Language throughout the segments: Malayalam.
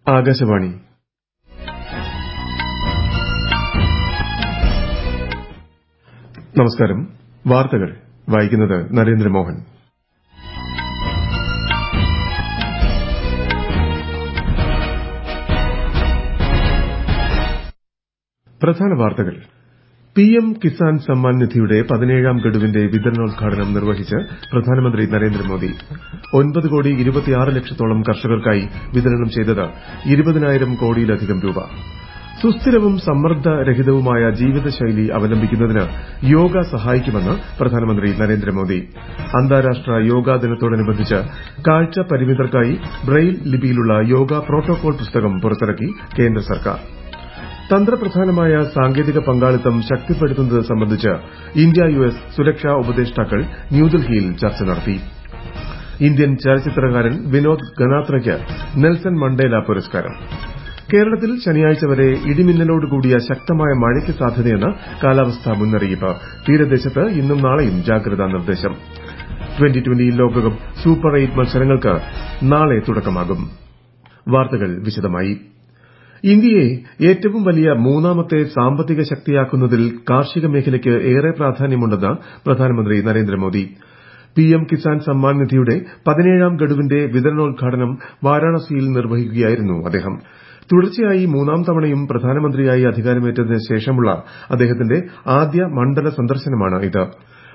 ആകാശവാണി. നമസ്കാരം. വാർത്തകൾ വായിക്കുന്നത് നരേന്ദ്രമോഹൻ. പ്രധാന വാർത്തകൾ. പിഎം കിസാൻ സമ്മാൻ നിധിയുടെ 17ാം ഗഡുവിന്റെ വിതരണോദ്ഘാടനം നിർവഹിച്ച് പ്രധാനമന്ത്രി നരേന്ദ്രമോദി. 9,26 ലക്ഷത്തോളം കർഷകർക്കായി വിതരണം ചെയ്തത് 20,000 കോടിയിലധികം രൂപ. സുസ്ഥിരവും സമ്മർദ്ദരഹിതവുമായ ജീവിതശൈലി അവലംബിക്കുന്നതിന് യോഗ സഹായിക്കുമെന്ന് പ്രധാനമന്ത്രി നരേന്ദ്രമോദി. അന്താരാഷ്ട്ര യോഗാ ദിനത്തോടനുബന്ധിച്ച് കാഴ്ച പരിമിതർക്കായി ബ്രെയിൽ ലിപിയിലുള്ള യോഗ പ്രോട്ടോകോൾ പുസ്തകം പുറത്തിറക്കി കേന്ദ്ര സർക്കാർ. തന്ത്രപ്രധാനമായ സാങ്കേതിക പങ്കാളിത്തം ശക്തിപ്പെടുത്തുന്നത് സംബന്ധിച്ച് ഇന്ത്യ യുഎസ് സുരക്ഷാ ഉപദേഷ്ടാക്കൾ ന്യൂഡൽഹിയിൽ ചർച്ച നടത്തി. ഇന്ത്യൻ ചലച്ചിത്രകാരൻ വിനോദ് ഗനാത്രയ്ക്ക് നെൽസൺ മണ്ടേല പുരസ്കാരം. കേരളത്തിൽ ശനിയാഴ്ച വരെ ഇടിമിന്നലോടുകൂടിയ ശക്തമായ മഴയ്ക്ക് സാധ്യതയെന്ന് കാലാവസ്ഥാ മുന്നറിയിപ്പ്. തീരദേശത്ത് ഇന്നും നാളെയും ജാഗ്രതാ നിർദ്ദേശം. 2020 ലോകകപ്പ് സൂപ്പർ 8 മത്സരങ്ങൾക്ക് നാളെ തുടക്കമാകും. വാർത്തകൾ വിശദമായി. ഇന്ത്യയെ ഏറ്റവും വലിയ മൂന്നാമത്തെ സാമ്പത്തിക ശക്തിയാക്കുന്നതിൽ കാർഷിക മേഖലയ്ക്ക് ഏറെ പ്രാധാന്യമുണ്ടെന്ന് പ്രധാനമന്ത്രി നരേന്ദ്രമോദി. പിഎം കിസാൻ സമ്മാൻ നിധിയുടെ 17ാം ഗഡുവിന്റെ വിതരണോദ്ഘാടനം വാരാണസിയിൽ നിർവഹിക്കുകയായിരുന്നു അദ്ദേഹം. തുടർച്ചയായി മൂന്നാം തവണയും പ്രധാനമന്ത്രിയായി അധികാരമേറ്റതിന് ശേഷമുള്ള അദ്ദേഹത്തിന്റെ ആദ്യ മണ്ഡല സന്ദർശനമാണ് ഇത്.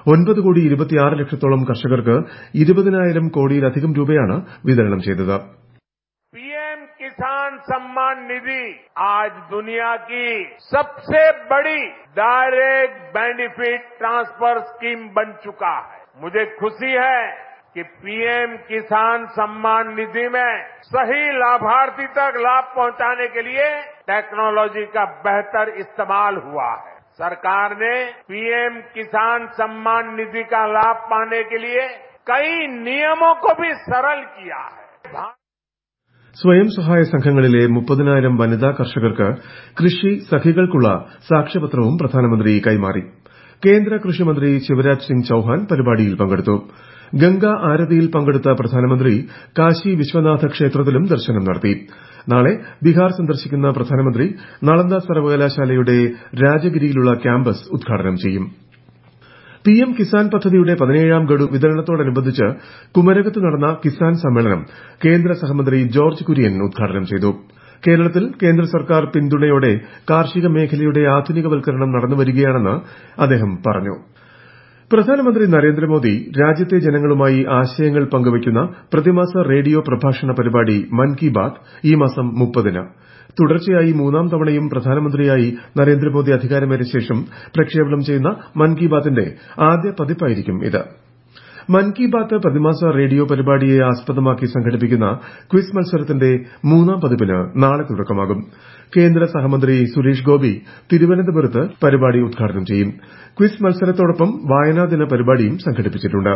9,26 ലക്ഷത്തോളം കർഷകർക്ക് 20,000 കോടിയിലധികം രൂപയാണ് വിതരണം ചെയ്തത്. पीएम किसान सम्मान निधि आज दुनिया की सबसे बड़ी डायरेक्ट बेनिफिट ट्रांसफर स्कीम बन चुका है. मुझे खुशी है कि पीएम किसान सम्मान निधि में सही लाभार्थी तक लाभ पहुंचाने के लिए टेक्नोलॉजी का बेहतर इस्तेमाल हुआ है. सरकार ने पीएम किसान सम्मान निधि का लाभ पाने के लिए कई नियमों को भी सरल किया है. സ്വയം സഹായ സംഘങ്ങളിലെ 30,000 വനിതാ കർഷകർക്ക് കൃഷി സഖികൾക്കുള്ള സാക്ഷ്യപത്രവും പ്രധാനമന്ത്രി കൈമാറി. കേന്ദ്ര കൃഷിമന്ത്രി ശിവരാജ് സിംഗ് ചൌഹാൻ പരിപാടിയിൽ പങ്കെടുത്തു. ഗംഗ ആരതിയിൽ പങ്കെടുത്ത പ്രധാനമന്ത്രി കാശി വിശ്വനാഥ ക്ഷേത്രത്തിലും ദർശനം നടത്തി. നാളെ ബീഹാർ സന്ദർശിക്കുന്ന പ്രധാനമന്ത്രി നളന്ദ സർവകലാശാലയുടെ രാജഗിരിയിലുള്ള ക്യാമ്പസ് ഉദ്ഘാടനം ചെയ്യും. പിഎം കിസാൻ പദ്ധതിയുടെ 17ാം ഗഡു വിതരണത്തോടനുബന്ധിച്ച് കുമരകത്ത് നടന്ന കിസാൻ സമ്മേളനം കേന്ദ്ര സഹമന്ത്രി ജോർജ് കുര്യൻ ഉദ്ഘാടനം ചെയ്തു. കേരളത്തിൽ കേന്ദ്ര സർക്കാർ പിന്തുണയോടെ കാർഷിക മേഖലയുടെ ആധുനികവൽക്കരണം നടന്നുവരികയാണെന്ന് അദ്ദേഹം പറഞ്ഞു. പ്രധാനമന്ത്രി നരേന്ദ്രമോദി രാജ്യത്തെ ജനങ്ങളുമായി ആശയങ്ങൾ പങ്കുവയ്ക്കുന്ന പ്രതിമാസ റേഡിയോ പ്രഭാഷണ പരിപാടി മൻ കി ബാത് ഈ മാസം 30-ന്. തുടർച്ചയായി മൂന്നാം തവണയും പ്രധാനമന്ത്രിയായി നരേന്ദ്രമോദി അധികാരമേറ്റ ശേഷം പ്രക്ഷേപണം ചെയ്യുന്ന മൻ കി ബാത്തിന്റെ ആദ്യ പതിപ്പായിരിക്കും ഇത്. മൻ കി ബാത്ത് പ്രതിമാസ റേഡിയോ പരിപാടിയെ ആസ്പദമാക്കി സംഘടിപ്പിക്കുന്ന ക്വിസ് മത്സരത്തിന്റെ 3ാം പതിപ്പിന് നാളെ തുടക്കമാകും. കേന്ദ്ര സഹമന്ത്രി സുരേഷ് ഗോപി തിരുവനന്തപുരത്ത് പരിപാടി ഉദ്ഘാടനം ചെയ്യും. ക്വിസ് മത്സരത്തോടൊപ്പം വായനാദിന പരിപാടിയും സംഘടിപ്പിച്ചിട്ടുണ്ട്.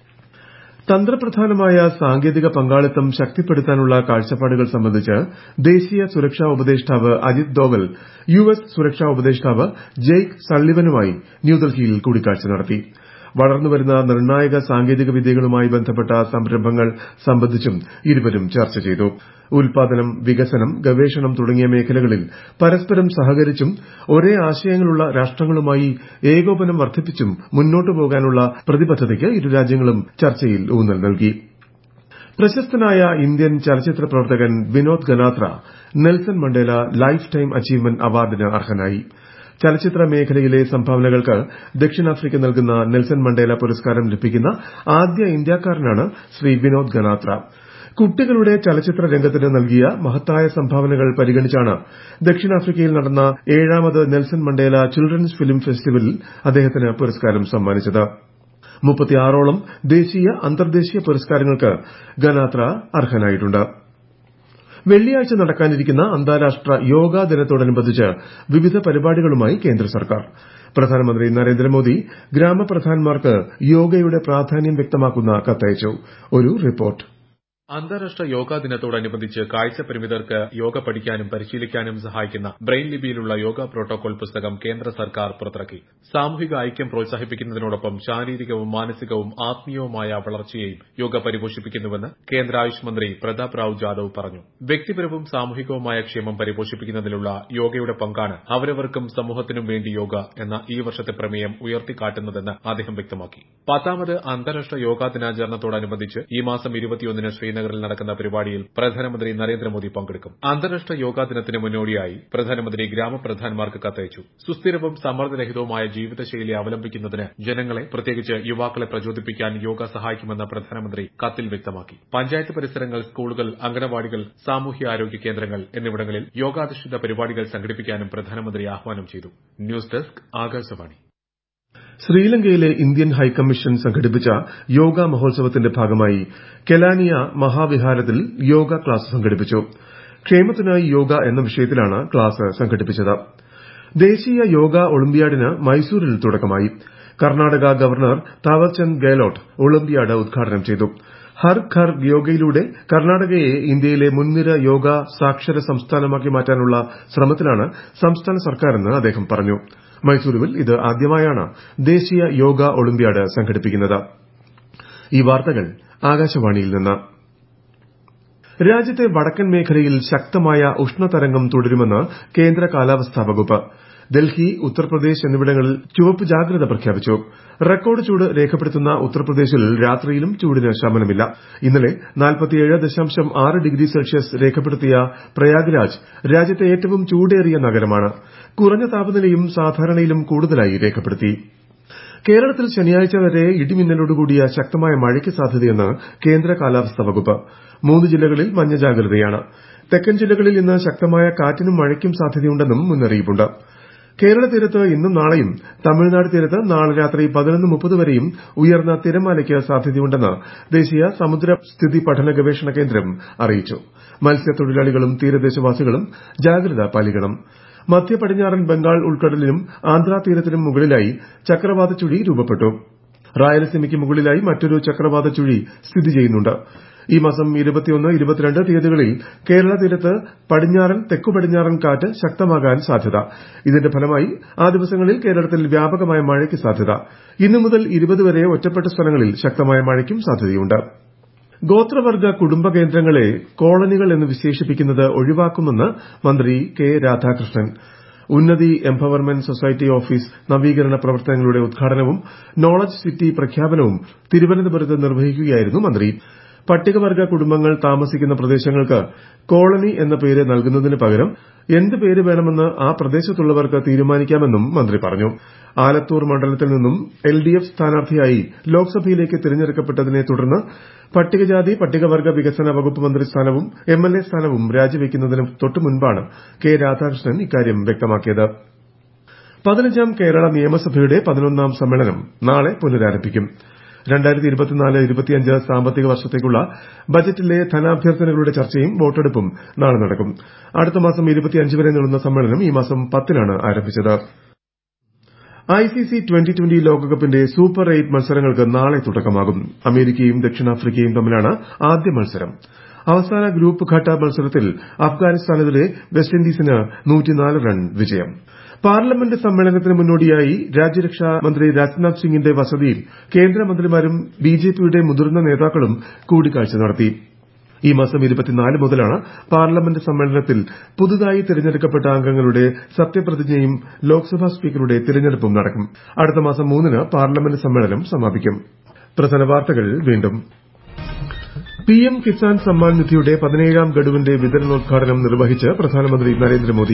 തന്ത്രപ്രധാനമായ സാങ്കേതിക പങ്കാളിത്തം ശക്തിപ്പെടുത്താനുള്ള കാഴ്ചപ്പാടുകൾ സംബന്ധിച്ച് ദേശീയ സുരക്ഷാ ഉപദേഷ്ടാവ് അജിത് ഡോവൽ യുഎസ് സുരക്ഷാ ഉപദേഷ്ടാവ് ജെയ്ക്ക് സള്ളിവനുമായി ന്യൂഡൽഹിയിൽ കൂടിക്കാഴ്ച നടത്തി. വളർന്നുവരുന്ന നിർണായക സാങ്കേതിക വിദ്യകളുമായി ബന്ധപ്പെട്ട സംരംഭങ്ങൾ സംബന്ധിച്ചും ഇരുവരും ചർച്ച ചെയ്തു. ഉൽപാദനം, വികസനം, ഗവേഷണം തുടങ്ങിയ മേഖലകളിൽ പരസ്പരം സഹകരിച്ചും ഒരേ ആശയങ്ങളുള്ള രാഷ്ട്രങ്ങളുമായി ഏകോപനം വർദ്ധിപ്പിച്ചും മുന്നോട്ടു പോകാനുള്ള പ്രതിബദ്ധതയ്ക്ക് ഇരു രാജ്യങ്ങളും ചർച്ചയിൽ ഊന്നൽ നൽകി. പ്രശസ്തനായ ഇന്ത്യൻ ചലച്ചിത്ര പ്രവർത്തകൻ Vinod Ganatra Nelson Mandela lifetime achievement അവാർഡിന് അർഹനായി. ചലച്ചിത്ര മേഖലയിലെ സംഭാവനകൾക്ക് ദക്ഷിണാഫ്രിക്ക നൽകുന്ന നെൽസൺ മണ്ടേല പുരസ്കാരം ലഭിക്കുന്ന ആദ്യ ഇന്ത്യക്കാരനാണ് ശ്രീ വിനോദ് ഗനാത്ര. കുട്ടികളുടെ ചലച്ചിത്ര രംഗത്തിന് നൽകിയ മഹത്തായ സംഭാവനകൾ പരിഗണിച്ചാണ് ദക്ഷിണാഫ്രിക്കയിൽ നടന്ന 7ാമത് നെൽസൺ മണ്ടേല ചിൽഡ്രൻസ് ഫിലിം ഫെസ്റ്റിവലിൽ അദ്ദേഹത്തിന് പുരസ്കാരം സമ്മാനിച്ചത്. 36ഓളം ദേശീയ അന്തർദേശീയ പുരസ്കാരങ്ങൾക്ക് ഗനാത്ര അർഹനായിട്ടുണ്ട്. വെള്ളിയാഴ്ച നടക്കാനിരിക്കുന്ന അന്താരാഷ്ട്ര യോഗാ ദിനത്തോടനുബന്ധിച്ച് വിവിധ പരിപാടികളുമായി കേന്ദ്ര സർക്കാർ. പ്രധാനമന്ത്രി നരേന്ദ്രമോദി ഗ്രാമപ്രധാൻമാർക്ക് യോഗയുടെ പ്രാധാന്യം വ്യക്തമാക്കുന്ന കത്തയച്ചു. ഒരു റിപ്പോർട്ട്. അന്താരാഷ്ട്ര യോഗാ ദിനത്തോടനുബന്ധിച്ച് കാഴ്ച പരിമിതർക്ക് യോഗ പഠിക്കാനും പരിശീലിക്കാനും സഹായിക്കുന്ന ബ്രെയിൽ ലിപിയിലുള്ള യോഗ പ്രോട്ടോകോൾ പുസ്തകം കേന്ദ്ര സർക്കാർ പുറത്തിറക്കി. സാമൂഹിക ഐക്യം പ്രോത്സാഹിപ്പിക്കുന്നതിനോടൊപ്പം ശാരീരികവും മാനസികവും ആത്മീയവുമായ വളർച്ചയെയും യോഗ പരിപോഷിപ്പിക്കുന്നുവെന്ന് കേന്ദ്ര ആയുഷ് മന്ത്രി പ്രതാപ് റാവു ജാദവ് പറഞ്ഞു. വ്യക്തിപരവും സാമൂഹികവുമായ ക്ഷേമം പരിപോഷിപ്പിക്കുന്നതിലുള്ള യോഗയുടെ പങ്കാണ് അവരവർക്കും സമൂഹത്തിനും വേണ്ടി യോഗ എന്ന ഈ വർഷത്തെ പ്രമേയം ഉയർത്തിക്കാട്ടുന്നതെന്ന് അദ്ദേഹം വ്യക്തമാക്കി. 10ാമത് അന്താരാഷ്ട്ര യോഗാ ദിനാചരണത്തോടനുബന്ധിച്ച് ഈ മാസം 21-ന് ശ്രീനഗറിൽ നടക്കുന്ന പരിപാടിയിൽ പ്രധാനമന്ത്രി നരേന്ദ്രമോദി പങ്കെടുക്കും. അന്താരാഷ്ട്ര യോഗാ ദിനത്തിന് മുന്നോടിയായി പ്രധാനമന്ത്രി ഗ്രാമപ്രധാൻമാർക്ക് കത്തയച്ചു. സുസ്ഥിരവും സമ്മർദ്ദരഹിതവുമായ ജീവിതശൈലി അവലംബിക്കുന്നതിന് ജനങ്ങളെ, പ്രത്യേകിച്ച് യുവാക്കളെ പ്രചോദിപ്പിക്കാൻ യോഗ സഹായിക്കുമെന്ന് പ്രധാനമന്ത്രി കത്തിൽ വ്യക്തമാക്കി. പഞ്ചായത്ത് പരിസരങ്ങൾ, സ്കൂളുകൾ, അംഗനവാടികൾ, സാമൂഹ്യാരോഗ്യ കേന്ദ്രങ്ങൾ എന്നിവിടങ്ങളിൽ യോഗാധിഷ്ഠിത പരിപാടികൾ സംഘടിപ്പിക്കാനും പ്രധാനമന്ത്രി ആഹ്വാനം ചെയ്തു. News desk, Akashvani. ശ്രീലങ്കയിലെ ഇന്ത്യൻ ഹൈക്കമ്മീഷൻ സംഘടിപ്പിച്ച യോഗ മഹോത്സവത്തിന്റെ ഭാഗമായി കെലാനിയ മഹാവിഹാരത്തിൽ യോഗ ക്ലാസ് സംഘടിപ്പിച്ചു. ക്ഷേമത്തിനായി യോഗ എന്ന വിഷയത്തിലാണ് ക്ലാസ് സംഘടിപ്പിച്ചത്. ദേശീയ യോഗ ഒളിമ്പ്യാഡിന് മൈസൂരിൽ തുടക്കമായി. കർണാടക ഗവർണർ താവർചന്ദ് ഗെഹ്ലോട്ട് ഒളിമ്പ്യാഡ് ഉദ്ഘാടനം ചെയ്തു. ഹർ ഘർ യോഗയിലൂടെ കർണാടകയെ ഇന്ത്യയിലെ മുൻനിര യോഗ സാക്ഷര സംസ്ഥാനമാക്കി മാറ്റാനുള്ള ശ്രമത്തിലാണ് സംസ്ഥാന സർക്കാരെന്ന് അദ്ദേഹം പറഞ്ഞു. മൈസൂരുവിൽ ഇത് ആദ്യമായാണ് ദേശീയ യോഗ ഒളിമ്പ്യാഡ് സംഘടിപ്പിക്കുന്നത്. ഈ വാർത്തകൾ ആകാശവാണിയിൽ നിന്ന്. രാജ്യത്തെ വടക്കൻ മേഖലയിൽ ശക്തമായ ഉഷ്ണതരംഗം തുടരുമെന്ന് കേന്ദ്ര കാലാവസ്ഥാ വകുപ്പ്. ഡൽഹി, ഉത്തർപ്രദേശ് എന്നിവിടങ്ങളിൽ ചുവപ്പ് ജാഗ്രത പ്രഖ്യാപിച്ചു. റെക്കോർഡ് ചൂട് രേഖപ്പെടുത്തുന്ന ഉത്തർപ്രദേശിൽ രാത്രിയിലും ചൂടിന് ശമനമില്ല. ഇന്നലെ 47.6 ഡിഗ്രി സെൽഷ്യസ് രേഖപ്പെടുത്തിയ പ്രയാഗ്രാജ് രാജ്യത്തെ ഏറ്റവും ചൂടേറിയ നഗരമാണ്. കുറഞ്ഞ താപനിലയും സാധാരണയിലും കൂടുതലായി രേഖപ്പെടുത്തി. കേരളത്തിൽ ശനിയാഴ്ച വരെ ഇടിമിന്നലോടുകൂടിയ ശക്തമായ മഴയ്ക്ക് സാധ്യതയെന്ന് കേന്ദ്ര കാലാവസ്ഥാ വകുപ്പ്. 3 ജില്ലകളിൽ മഞ്ഞ ജാഗ്രതയാണ്. തെക്കൻ ജില്ലകളിൽ ഇന്ന് ശക്തമായ കാറ്റിനും മഴയ്ക്കും സാധ്യതയുണ്ടെന്നും മുന്നറിയിപ്പുണ്ട്. കേരള തീരത്ത് ഇന്നും നാളെയും, തമിഴ്നാട് തീരത്ത് നാളെ രാത്രി 11:30 വരെയും ഉയർന്ന തിരമാലയ്ക്ക് സാധ്യതയുണ്ടെന്ന് ദേശീയ സമുദ്രസ്ഥിതി പഠന ഗവേഷണ കേന്ദ്രം അറിയിച്ചു. മത്സ്യത്തൊഴിലാളികളും തീരദേശവാസികളും ജാഗ്രത പാലിക്കണം. മധ്യ പടിഞ്ഞാറൻ ബംഗാൾ ഉൾക്കടലിനും ആന്ധ്രാ തീരത്തിനും മുകളിലായി ചക്രവാത ചുഴി രൂപപ്പെട്ടു. റായലസീമയ്ക്ക് മുകളിലായി മറ്റൊരു ചക്രവാത ചുഴി സ്ഥിതി ചെയ്യുന്നുണ്ട്. ഈ മാസം 21, 22 തീയതികളിൽ കേരള തീരത്ത് പടിഞ്ഞാറൻ, തെക്കുപടിഞ്ഞാറൻ കാറ്റ് ശക്തമാകാൻ സാധ്യത. ഇതിന്റെ ഫലമായി ആ ദിവസങ്ങളിൽ കേരളത്തിൽ വ്യാപകമായ മഴയ്ക്ക് സാധ്യത. ഇന്നു മുതൽ 20 വരെ ഒറ്റപ്പെട്ട സ്ഥലങ്ങളിൽ ശക്തമായ മഴയ്ക്കും സാധ്യതയുണ്ട്. ഗോത്രവർഗ കുടുംബ കേന്ദ്രങ്ങളെ കോളനികൾ എന്ന് വിശേഷിപ്പിക്കുന്നത് ഒഴിവാക്കുമെന്ന് മന്ത്രി കെ രാധാകൃഷ്ണൻ. ഉന്നതി എംപവർമെന്റ് സൊസൈറ്റി ഓഫീസ് നവീകരണ പ്രവർത്തനങ്ങളുടെ ഉദ്ഘാടനവും നോളജ് സിറ്റി പ്രഖ്യാപനവും തിരുവനന്തപുരത്ത് നിർവഹിക്കുകയായിരുന്നു മന്ത്രി. പട്ടികവർഗ കുടുംബങ്ങൾ താമസിക്കുന്ന പ്രദേശങ്ങൾക്ക് കോളനി എന്ന പേര് നൽകുന്നതിന് പകരം എന്ത് പേര് വേണമെന്ന് ആ പ്രദേശത്തുള്ളവർക്ക് തീരുമാനിക്കാമെന്നും മന്ത്രി പറഞ്ഞു. ആലത്തൂർ മണ്ഡലത്തിൽ നിന്നും LDF സ്ഥാനാർത്ഥിയായി ലോക്സഭയിലേക്ക് തിരഞ്ഞെടുക്കപ്പെട്ടതിനെ തുടർന്ന് പട്ടികജാതി പട്ടികവർഗ വികസന വകുപ്പ് മന്ത്രി സ്ഥാനവും MLA സ്ഥാനവും രാജിവെക്കുന്നതിന് തൊട്ടുമുൻപാണ് കെ രാധാകൃഷ്ണൻ ഇക്കാര്യം വ്യക്തമാക്കിയത്. 15ാം കേരള നിയമസഭയുടെ 11ാം സമ്മേളനം നാളെ പുനരാരംഭിക്കും. 2024-25 സാമ്പത്തിക വർഷത്തേക്കുള്ള ബജറ്റിലെ ധനാഭ്യർത്ഥനകളുടെ ചർച്ചയും വോട്ടെടുപ്പും നാളെ നടക്കും. അടുത്ത മാസം 25 വരെ നീളുന്ന സമ്മേളനം ഈ മാസം 10-നാണ് ആരംഭിച്ചത്. ICC 2020 ലോകകപ്പിന്റെ സൂപ്പർ 8 മത്സരങ്ങൾക്ക് നാളെ തുടക്കമാകും. അമേരിക്കയും ദക്ഷിണാഫ്രിക്കയും തമ്മിലാണ് ആദ്യ മത്സരം. അവസാന ഗ്രൂപ്പ് ഘട്ട മത്സരത്തിൽ അഫ്ഗാനിസ്ഥാനെതിരെ വെസ്റ്റ് ഇൻഡീസിന് 104 റൺ വിജയം. പാർലമെന്റ് സമ്മേളനത്തിന് മുന്നോടിയായി രാജ്യരക്ഷാ മന്ത്രി രാജ്നാഥ് സിംഗിന്റെ വസതിയിൽ കേന്ദ്രമന്ത്രിമാരും BJPയുടെ മുതിർന്ന നേതാക്കളും കൂടിക്കാഴ്ച നടത്തി. ഈ മാസം 24 മുതലാണ് പാർലമെന്റ് സമ്മേളനത്തിൽ പുതുതായി തിരഞ്ഞെടുക്കപ്പെട്ട അംഗങ്ങളുടെ സത്യപ്രതിജ്ഞയും ലോക്സഭാ സ്പീക്കറുടെ തിരഞ്ഞെടുപ്പും നടക്കും. അടുത്ത മാസം 3-ന് പാർലമെന്റ് സമ്മേളനം സമാപിക്കും. പ്രധാന വാർത്തകൾ വീണ്ടും. PM കിസാൻ സമ്മാൻ നിധിയുടെ 17ാം ഗഡുവിന്റെ വിതരണോദ്ഘാടനം നിർവഹിച്ച് പ്രധാനമന്ത്രി നരേന്ദ്രമോദി.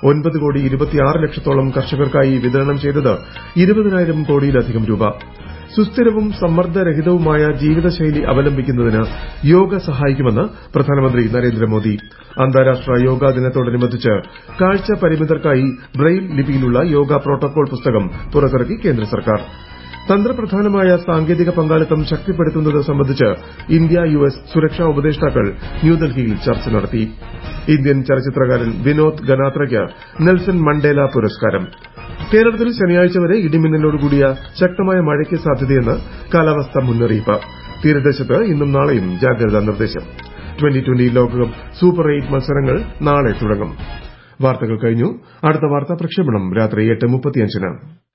9,26 ലക്ഷത്തോളം കർഷകർക്കായി വിതരണം ചെയ്തത് 20,000 കോടിയിലധികം രൂപ. സുസ്ഥിരവും സമ്മർദ്ദരഹിതവുമായ ജീവിതശൈലി അവലംബിക്കുന്നതിന് യോഗ സഹായിക്കുമെന്ന് പ്രധാനമന്ത്രി നരേന്ദ്രമോദി. അന്താരാഷ്ട്ര യോഗാ ദിനത്തോടനുബന്ധിച്ച് കാഴ്ച പരിമിതർക്കായി ബ്രെയിൽ ലിപിയിലുള്ള യോഗ പ്രോട്ടോകോൾ പുസ്തകം പുറത്തിറക്കി കേന്ദ്ര സർക്കാർ. തന്ത്രപ്രധാനമായ സാങ്കേതിക പങ്കാളിത്തം ശക്തിപ്പെടുത്തുന്നത് സംബന്ധിച്ച് ഇന്ത്യ-US സുരക്ഷാ ഉപദേഷ്ടാക്കൾ ന്യൂഡൽഹിയിൽ ചർച്ച നടത്തി. ഇന്ത്യൻ ചലച്ചിത്രകാരൻ വിനോദ് ഗനാത്രയ്ക്ക് നെൽസൺ മണ്ടേല പുരസ്കാരം. കേരളത്തിൽ ശനിയാഴ്ച വരെ ഇടിമിന്നലോടുകൂടിയ ശക്തമായ മഴയ്ക്ക് സാധ്യതയെന്ന് കാലാവസ്ഥാ മുന്നറിയിപ്പ്. തീരദേശത്ത് ഇന്നും നാളെയും ജാഗ്രതാ നിർദ്ദേശം. 2020 ലോകകപ്പ് സൂപ്പർ 8 മത്സരങ്ങൾ നാളെ തുടങ്ങും. വാർത്തകൾ കഴിഞ്ഞു. അടുത്ത വാർത്താ പ്രക്ഷേപണം രാത്രി 8:35.